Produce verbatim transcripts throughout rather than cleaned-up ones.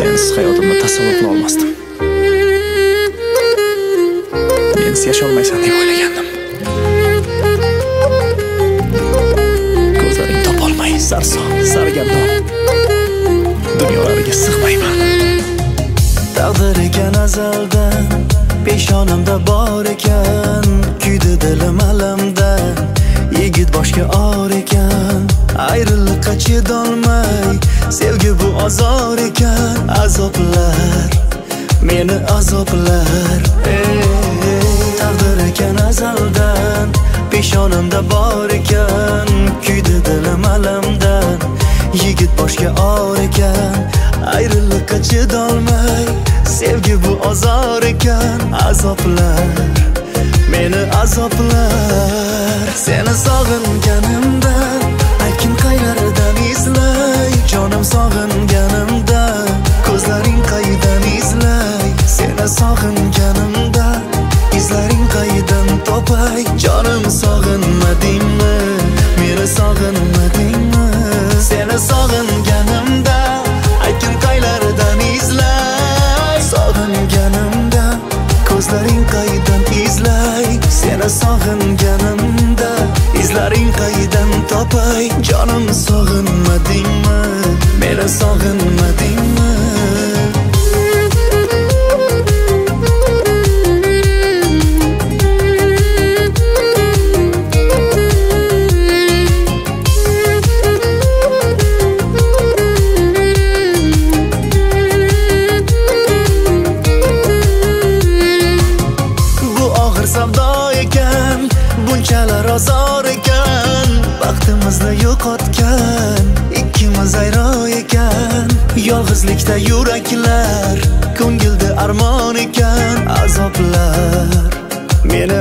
Sensiz hayotimni tasavvur qila olmasdim. Mensiz yasholmaysan deb o'ylagandim. Ko'zlaring topolmay sarson, sargardon dunyolariga sig'mayman. Taqdir ekan azaldan, peshonamda bor ekan, kuydi dilim alamdan, yigit boshga or ekan, ayriliqqa chidolmay, sevgi bu azor ekan, azoblar meni azoblar. Taqdir ekan azaldan, peshonamda bor ekan, kuydi dilim alamdan, yigit boshga or ekan, ayriliqqa chidolmay, sevgi bu azor ekan, azoblar meni azoblar. Seni sog'inganimda aytgin qaylardan izlay, jonim sog'inganimda ko'zlaring qaydan izlay. Seni sog'inganimda izlaring qaydan topay, jonim sog'inmadingmi, meni sog'inmadingmi? Seni sog'inganimda aytgin qaylardan izlay, sog'inganimda ko'zlaring qaydan izlay. Seni sog'inganimda izlaring qaydan topay, jonim sog'inmadingmi, meni sog'inmadingmi? Bunchalar azor ekan, vaqtimizni yo'qotgan, ikkimiz ayro ekan, yolg'izlikda yuraklar, ko'ngilda armon ekan, azoblar meni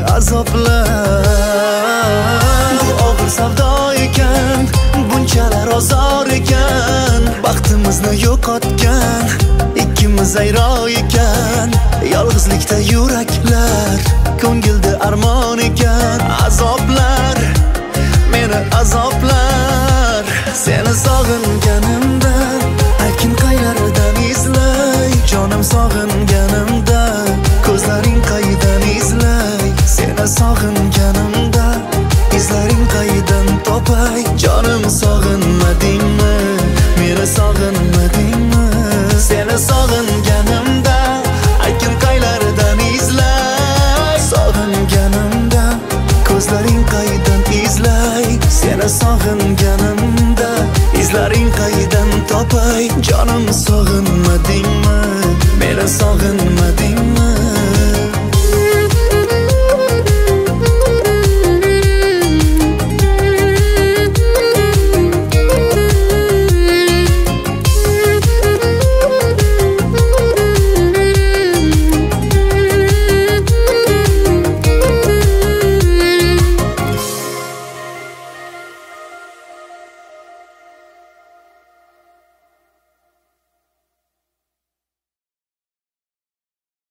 azoblar. Bu og'ir savdo ekan, bunchalar azor ekan, vaqtimizni yo'qotgan, ikkimiz ayro ekan, yolg'izlikda yuraklar, ko'ngilda armon ekan, azoblar meni azoblar. Seni sog'inganimda aytgin qaylardan izlay, jonim sog'inganimda ko'zlaring qaydan izlay. Seni sog'inganimda izlaring qaydan topay, jonim sog'inmadingmi, meni sog'inmadingmi? Seni sog'inganimda aytgin qaylardan izlay, sog'inganimda ko'zlaring qaydan izlay. Seni sog'inganimda izlaring qaydan topay, jonim sog'inmadingmi, meni sog'inmadingmi?